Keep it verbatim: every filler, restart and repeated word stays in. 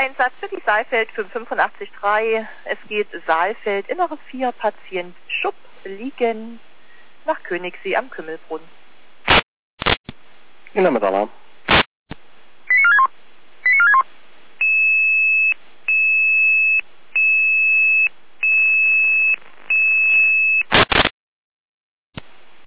Einsatz für die Saalfeld fünf fünfundachtzig drei. Es geht Saalfeld, Innere vier, Patient Schupp, liegen nach Königssee am Kümmelbrunn. Innere mit Alarm.